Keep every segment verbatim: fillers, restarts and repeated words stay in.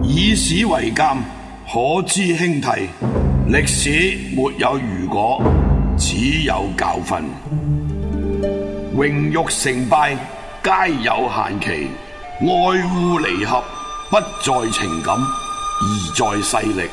以史為鑑，可知興替。歷史沒有如果，只有教訓。榮辱成敗皆有限期，愛惡離合不在情感，而在勢力。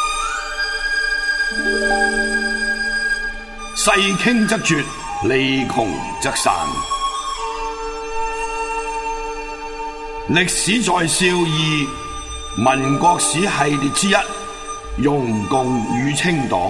勢傾則絕，利窮則散。歷史在笑二，民國史系列之一，容共與清黨。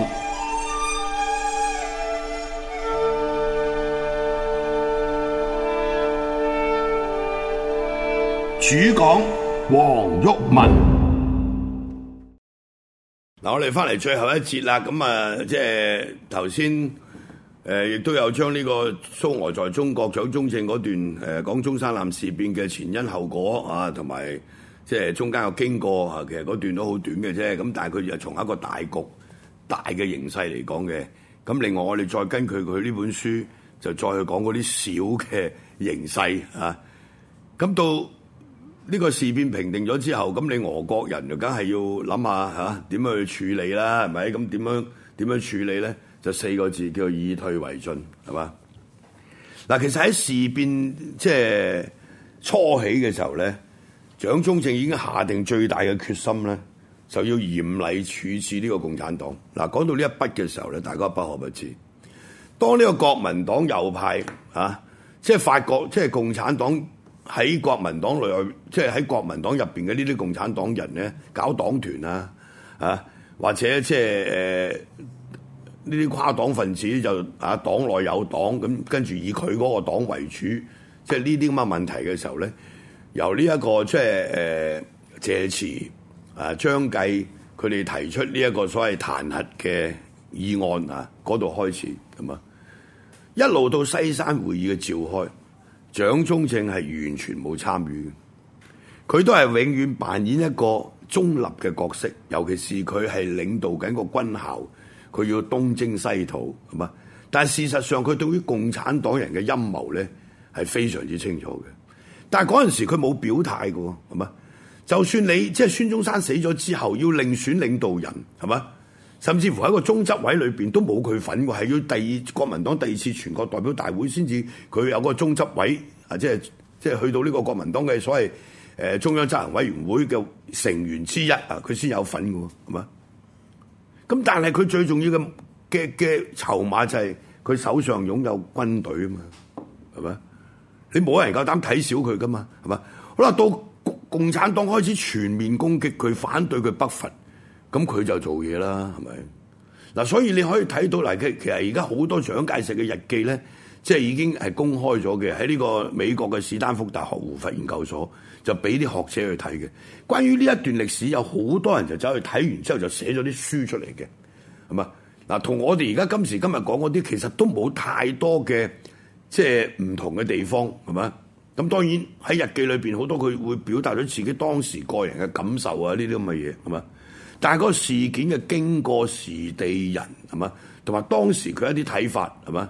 主講黃毓民。嗱，我哋翻嚟最後一節啦，咁啊，即係頭先誒，亦都有將呢個蘇俄在中國蔣中正嗰段誒講中山艦事變嘅前因後果啊，同埋即係中間嘅經過啊，其實嗰段都好短嘅啫。咁但係佢又從一個大局、大嘅形勢嚟講嘅。咁另外我哋再根據佢呢本書，就再去講嗰啲小嘅形勢啊。咁到呢個事變平定咗之後，咁你俄國人就梗係要諗下嚇點樣去處理啦，係咪？咁點樣點樣處理咧？就四個字叫做以退為進，係嘛？嗱，其實喺事變即係初起嘅時候咧，蔣中正已經下定最大嘅決心咧，就要嚴厲處置呢個共產黨。嗱，講到呢一筆嘅時候咧，大家不可不知，當呢個國民黨右派啊，即係發覺即係共產黨。喺國民黨內，即係喺國民黨入邊嘅呢啲共產黨人咧，搞黨團啊，啊或者即係誒呢啲跨黨分子就啊黨內有黨，咁跟住以佢嗰個黨為主，即係呢啲咁嘅問題嘅時候咧，由呢、這、一個即係誒謝持啊張繼佢哋提出呢一個所謂彈劾嘅議案啊嗰度開始咁啊，一路到西山會議嘅召開。蔣中正係完全冇參與嘅，佢都係永遠扮演一個中立嘅角色，尤其是佢係領導緊個軍校，佢要東征西討，係嘛？但係事實上佢對於共產黨人嘅陰謀咧係非常之清楚嘅，但係嗰陣時佢冇表態嘅，係嘛？就算你即係孫中山死咗之後要另選領導人，係嘛？甚至乎喺個中執委裏邊都冇佢份喎，係要第二國民黨第二次全國代表大會先至佢有個中執委啊，即係即係去到呢個國民黨嘅所謂誒、呃、中央執行委員會嘅成員之一啊，佢先有份嘅喎，係嘛？咁但係佢最重要嘅嘅嘅籌碼就係佢手上擁有軍隊啊嘛，係咪？你冇人夠膽睇小佢噶嘛，係嘛？好啦，到共產黨開始全面攻擊佢，反對佢北伐。咁佢就做嘢啦，係咪？嗱，所以你可以睇到嗱，其實而家好多蔣介石嘅日記咧，即係已經係公開咗嘅，喺呢個美國嘅史丹福大學胡佛研究所就俾啲學者去睇嘅。關於呢一段歷史，有好多人就走去睇完之後就寫咗啲書出嚟嘅，係嘛？嗱，同我哋而家今時今日講嗰啲，其實都冇太多嘅即係唔同嘅地方，係嘛？咁當然喺日記裏邊好多佢會表達咗自己當時個人嘅感受啊，呢啲咁嘅嘢，係嘛？但係嗰個事件嘅經過、時地人係嘛，同埋當時佢一啲睇法係嘛，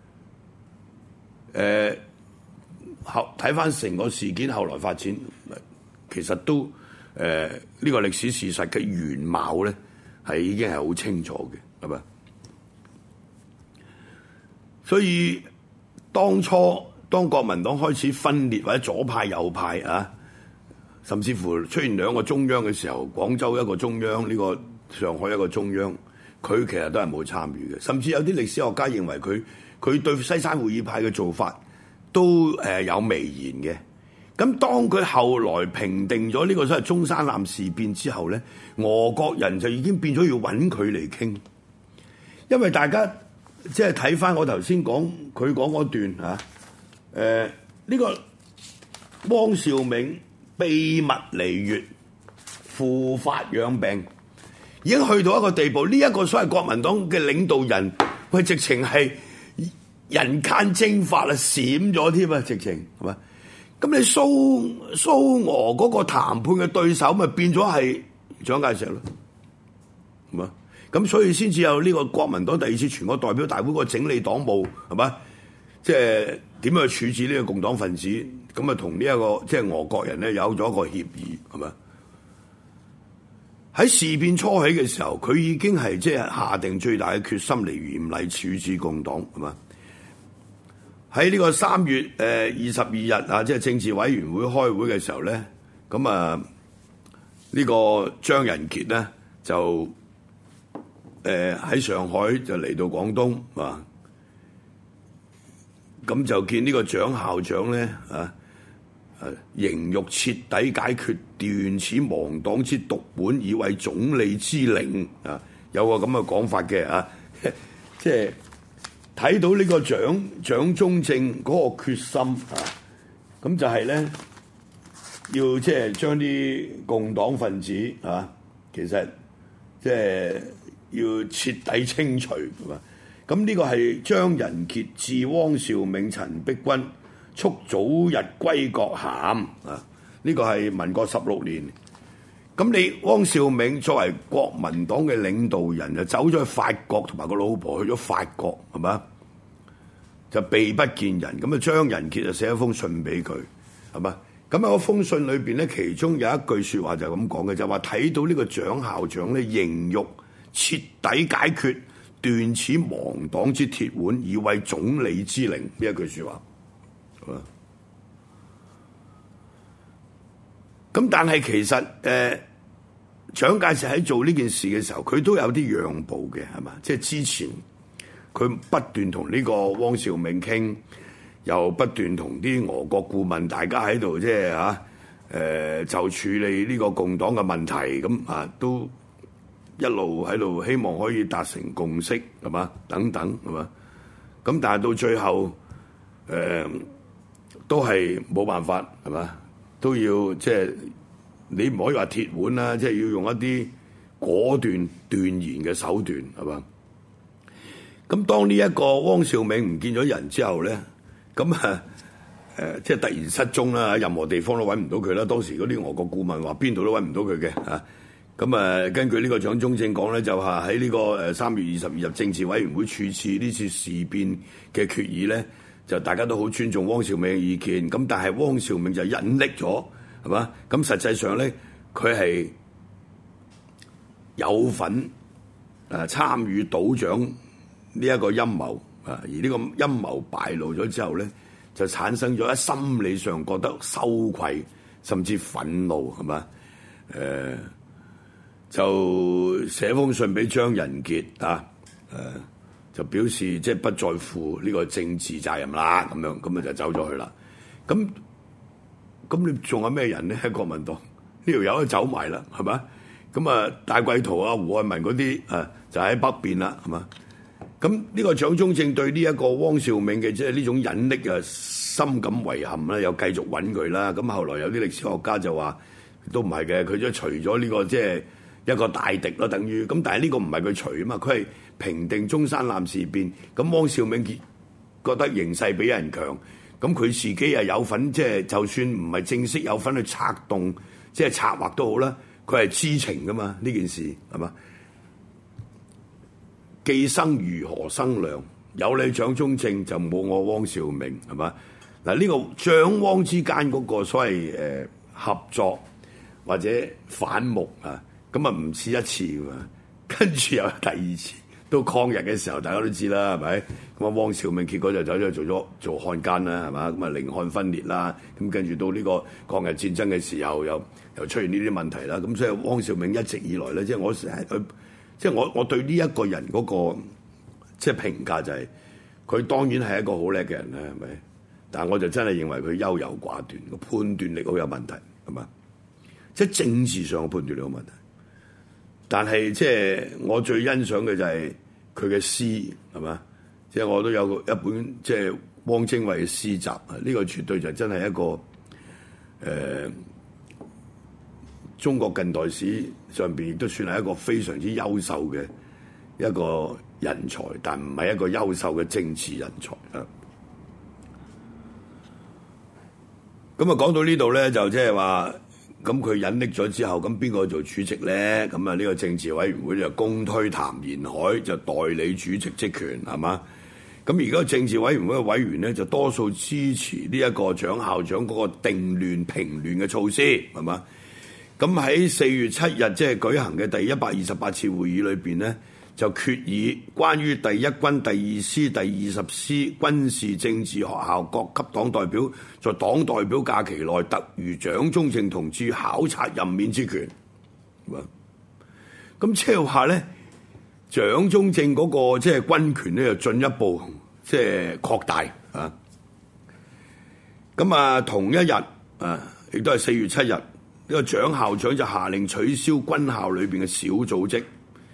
誒後睇翻成個事件後來發展，其實都誒呢、呃這個歷史事實嘅原貌咧係已經係好清楚嘅，係嘛？所以當初當國民黨開始分裂或者左派右派啊，甚至乎出現兩個中央嘅時候，廣州一個中央，呢、這個上海一個中央，佢其實都係冇參與嘅。甚至有啲歷史學家認為佢佢對西山會議派嘅做法都誒有微言嘅。咁當佢後來平定咗呢個所謂中山艦事變之後咧，俄國人就已經變咗要揾佢嚟傾，因為大家即係睇翻我頭先講佢講嗰段嚇，誒、呃、呢、這個汪兆銘秘密離粵，赴法養病，已經去到一個地步。呢、這、一個所謂國民黨嘅領導人，喂，直情係人間蒸發啦，閃咗添啊！直情係嘛？咁你蘇蘇俄嗰個談判嘅對手，咪變咗係蔣介石咯？係嘛？咁所以先至有呢個國民黨第二次全國代表大會個整理黨務，係嘛？即係點樣去處置呢個共黨分子？咁啊，同呢一個即係俄國人咧有咗一個協議，係咪？ 喺事變初起嘅時候，佢已經係即係下定最大嘅決心嚟嚴厲處置共黨，係嘛？喺呢個三月誒二十二日啊，即係政治委員會開會嘅時候咧，咁啊呢個張人傑咧就誒喺上海就嚟到廣東啊，咁就見呢個蔣校長咧啊。誒，形欲徹底解決斷此亡黨之毒本，以為總理之令啊！有個咁嘅講法嘅啊，即係睇到呢個蔣蔣中正嗰個決心啊，咁就係咧要即係將啲共黨分子啊，其實即係要徹底清除，係嘛？咁呢個係張人傑致汪兆銘、陳璧君，促早日歸國函啊！呢個係民國十六年。咁你汪兆銘作為國民黨嘅領導人，就走咗去法國，同埋個老婆去咗法國，係嘛？就避不見人。咁啊，張人傑就寫一封信俾佢，係嘛？咁喺嗰封信裏邊咧，其中有一句説話就係咁講嘅，就話、是、睇到呢個蔣校長咧，形欲徹底解決斷此亡黨之鐵腕，以為總理之令。呢一句説話。咁但係其實誒，蔣介石喺做呢件事嘅時候，佢都有啲讓步嘅，係嘛？即係之前佢不斷同呢個汪兆銘傾，又不斷同啲俄國顧問大家喺度即係嚇誒，就處理呢個共黨嘅問題，咁啊都一路喺度希望可以達成共識，係嘛？等等係嘛？咁但係到最後誒。呃都係冇辦法，係嘛？都要即係你唔可以話鐵腕啦，即係要用一啲果斷斷言嘅手段，係嘛？咁當呢一個汪兆銘唔見咗人之後咧，咁啊誒，即係突然失蹤啦，任何地方都揾唔到佢啦。當時嗰啲俄國顧問話邊度都揾唔到佢嘅嚇。咁啊，根據呢個蔣中正講咧，就話喺呢個誒三月二十二日政治委員會處置呢次事變嘅決議咧。就大家都好尊重汪兆銘嘅意見，咁但係汪兆銘就隱匿咗，係嘛？咁實際上咧，佢係有份誒參與倒蔣呢一個陰謀啊，而呢個陰謀敗露咗之後咧，就產生咗喺心理上覺得羞愧，甚至憤怒，係嘛？誒、呃，就寫封信俾張人傑啊，誒、呃。就表示即係不在乎呢個政治責任啦，咁樣咁啊就走咗去啦。咁咁你仲有咩人咧？喺國民黨呢條友都走埋啦，係嘛？咁啊戴季陶啊、胡漢民嗰啲啊就喺北邊啦，係嘛？咁呢個蔣中正對呢一個汪兆銘嘅即係呢種隱匿啊，深感遺憾啦，又繼續揾佢啦。咁後來有啲歷史學家就話都唔係嘅，佢即係除咗呢個即係一個大敵咯，等於咁，但係呢個唔係佢除啊嘛，佢係平定中山艦事變，咁汪兆銘覺得形勢比人強，咁佢自己又有份，即係就算唔係正式有份去策動，即係策劃都好啦，佢係知情噶嘛，呢件事係嘛？既生瑜何生亮？有你蔣中正就冇我汪兆銘，係嘛？嗱，呢個蔣汪之間嗰個所謂誒、呃、合作或者反目啊，咁啊唔止一次㗎嘛，跟住又第二次。到抗日嘅時候，大家都知啦，係咪？咁啊，汪兆銘結果就走咗去做咗做漢奸啦，係嘛？咁啊，寧漢分裂啦，咁跟住到呢個抗日戰爭嘅時候，又又出現呢啲問題啦。咁所以汪兆銘一直以來咧，即係我成日佢，即係我我對呢一個人嗰個即係評價就係，佢當然係一個好叻嘅人啦，係咪？但係我就真係認為佢優柔寡斷，個判斷力好有問題，係嘛？即係政治上嘅判斷力有問題。但係即係我最欣賞嘅就係佢嘅詩，係嘛？即係我都有一本即係汪精衛嘅詩集啊！呢個絕對就真係一個誒、呃、中國近代史上邊亦都算係一個非常之優秀嘅一個人才，但唔係一個優秀嘅政治人才啊！咁啊，講到呢度咧，就即係話。咁佢隱匿咗之後，咁邊個做主席咧？咁啊，呢個政治委員會就公推譚延闓就代理主席職權，係嘛？咁而家政治委員會嘅委員咧，就多數支持呢一個蔣校長嗰個定亂平亂嘅措施，係嘛？ 咁喺四月七日即係舉行嘅第一百二十八次會議裏邊呢，就決議關於第一軍第二師第二十師軍事政治學校各級黨代表在黨代表假期內特如蔣中正同志考察任免之權。咁即係話咧，蔣中正嗰個即係軍權咧，就進一步即係擴大啊！咁啊，同一日啊，亦都係四月七日，呢個蔣校長就下令取消軍校裏邊嘅小組織。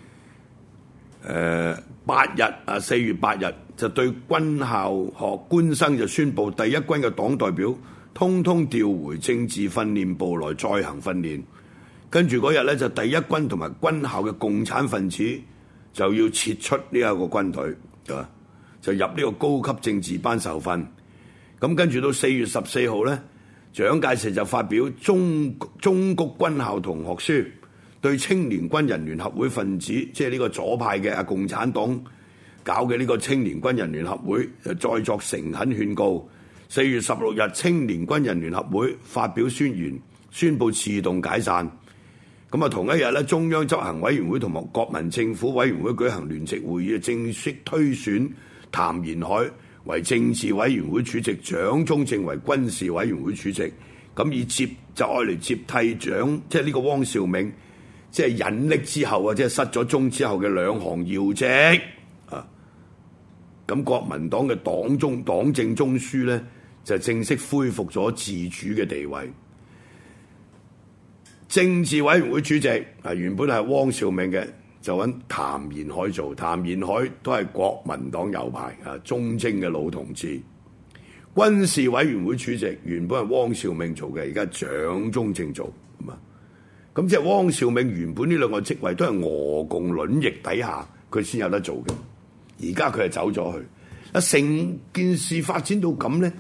誒八日啊，四月八日就對軍校學官生就宣布，第一軍嘅黨代表通通調回政治訓練部來再行訓練。跟住嗰日咧，就第一軍同埋軍校嘅共產分子就要撤出呢一個軍隊，啊，就入呢個高級政治班受訓。咁跟住到四月十四號咧，蔣介石就發表中中谷軍校同學書，對青年軍人聯合會分子，即係呢個左派嘅啊共產黨搞嘅呢個青年軍人聯合會，就再作誠懇勸告。四月十六日，青年軍人聯合會發表宣言，宣布自動解散。咁啊，同一日咧，中央執行委員會同埋國民政府委員會舉行聯席會議，正式推選譚延闓為政治委員會主席，蔣中正為軍事委員會主席。咁以接就愛嚟接替蔣，即係呢個汪兆銘，即係隱匿之後啊，即係失咗蹤之後嘅兩項要職啊。咁國民黨嘅黨中黨政中樞咧，就正式恢復咗自主嘅地位。政治委員會主席啊，原本係汪兆銘嘅，就揾譚延闓做。譚延闓都係國民黨右派啊，忠貞嘅老同志。軍事委員會主席原本係汪兆銘做嘅，而家蔣中正做，咁啊，咁即係汪兆銘原本呢兩個職位都係俄共卵翼底下佢先有得做嘅，而家佢係走咗去。啊，成件事發展到咁咧，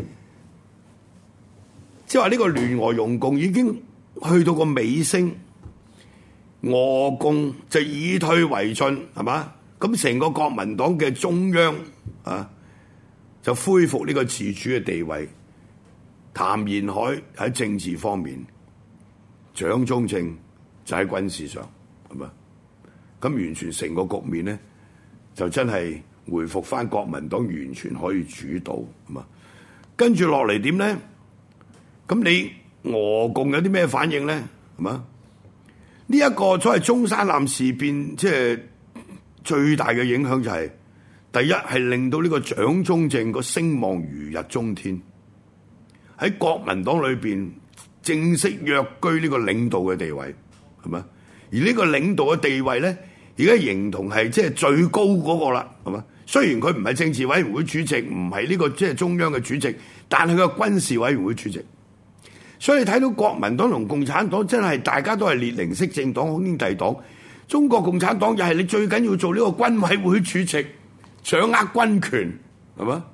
即係話呢個聯俄容共已經去到個尾聲，俄共就以退為進，係嘛？咁成個國民黨嘅中央啊，就恢復呢個自主嘅地位。譚延闓喺政治方面，蔣中正就喺軍事上，係嘛？咁完全成個局面咧，就真係回復翻國民黨完全可以主導，係嘛？跟住落嚟點咧？咁你俄共有啲咩反應咧？係嘛？呢、這、一個所謂中山艦事變，即係最大嘅影響就係、是、第一係令到呢個蔣中正個聲望如日中天，喺國民黨裏邊正式躍居呢個領導嘅地位，係嘛？而呢個領導嘅地位咧，而家形同係即係最高嗰個啦，係嘛？雖然佢唔係政治委員會主席，唔係呢個即係中央嘅主席，但係佢係軍事委員會主席。所以睇到國民黨同共產黨真係大家都係列寧式政黨、兄弟黨。中國共產黨又係你最緊要做呢個軍委會主席，掌握軍權，係嘛？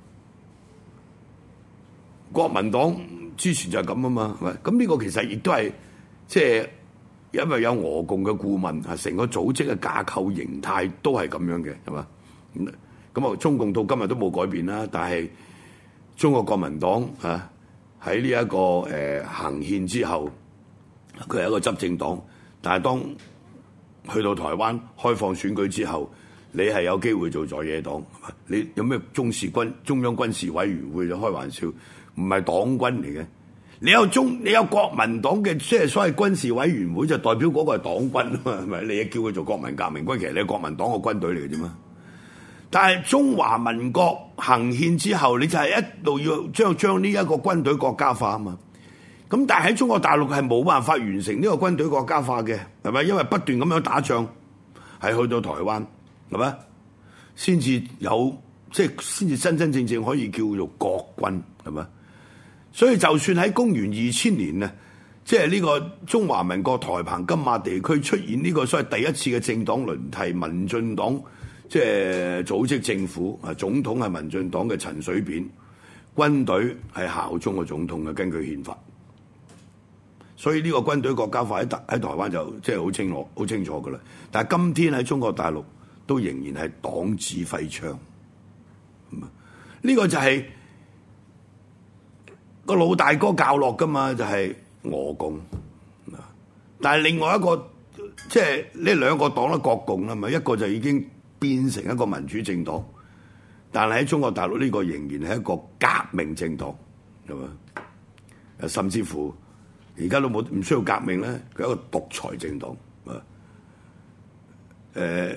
國民黨之前就係咁啊嘛，係咪？咁呢個其實亦都係即係因為有俄共嘅顧問啊，成個組織嘅架構形態都係咁樣嘅，係嘛？咁咁啊，中共到今日都冇改變啦，但係中國國民黨啊。喺呢一個誒、呃、行憲之後，佢係一個執政黨，但係當去到台灣開放選舉之後，你係有機會做在野黨。你有咩中事軍中央軍事委員會就開玩笑，唔係黨軍嚟嘅。你有中你有國民黨嘅即係所謂軍事委員會，就代表嗰個係黨軍啊嘛，係咪？你叫佢做國民革命軍，其實你係國民黨個軍隊嚟嘅啫嘛。但係中華民國行憲之後，你就係一路要將將呢一個軍隊國家化啊嘛。咁但係喺中國大陸係冇辦法完成呢個軍隊國家化嘅，係咪？因為不斷咁樣打仗，係去到台灣，係咪？先至有即係先至真真正正可以叫做國軍，係咪？所以就算喺公元二千年啊，即係呢個中華民國台澎金馬地區出現呢個所謂第一次嘅政黨輪替，民進黨。即係組織政府啊，總統係民進黨嘅陳水扁，軍隊係效忠個總統嘅，根據憲法。所以呢個軍隊國家法喺台喺台灣就即係好清楚、好清楚㗎啦。但係今天喺中國大陸都仍然係黨指揮槍。呢個就係個老大哥教落㗎嘛，就係俄共。 但係另外一個即係呢兩個黨咧國共啦，咪一個就已經變成一個民主政黨，但係喺中國大陸呢個仍然係一個革命政黨，係嘛？甚至乎而家都冇唔需要革命咧，佢係一個獨裁政黨啊！誒、呃，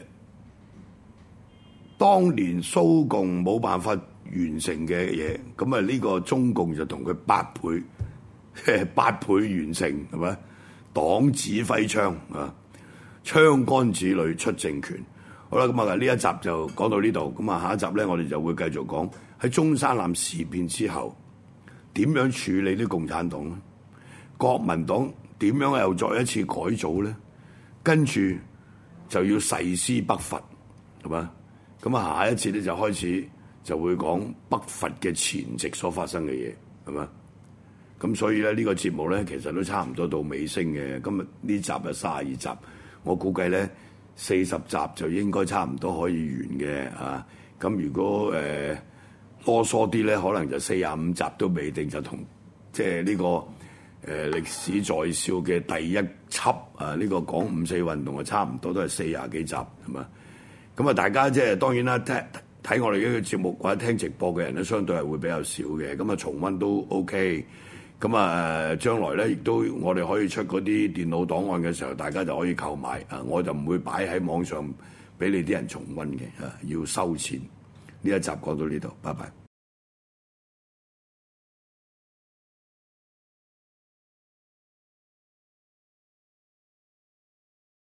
當年蘇共冇辦法完成嘅嘢，咁啊呢個中共就同佢八倍，八倍完成係咪？黨指揮槍啊，槍桿子裏出政權。好啦，咁啊呢一集就講到呢度，咁啊下一集咧我哋就會繼續講喺中山艦事變之後點樣處理啲共產黨咧？國民黨點樣又再一次改組咧？跟住就要誓師北伐，係嘛？咁啊下一次咧就開始就會講北伐嘅前夕所發生嘅嘢，係嘛？咁所以咧呢個節目咧其實都差唔多到尾聲嘅。今日呢集啊三十二集，我估計咧四十集就應該差唔多可以完嘅啊。咁如果誒、呃、囉嗦啲咧，可能就四十五集都未定，就同即係呢個誒、呃、歷史在笑嘅第一輯啊，呢、這個講五四運動啊，差唔多都係四十幾集，係嘛？咁啊，大家即係當然啦，聽睇我哋呢個節目或者聽直播嘅人咧，相對係會比較少嘅。咁啊，重溫都 OK。咁啊，將來咧亦都我哋可以出嗰啲電腦檔案嘅時候，大家就可以購買啊。我就唔會擺喺網上俾你啲人重溫嘅啊，要收錢。呢一集講到呢度，拜拜。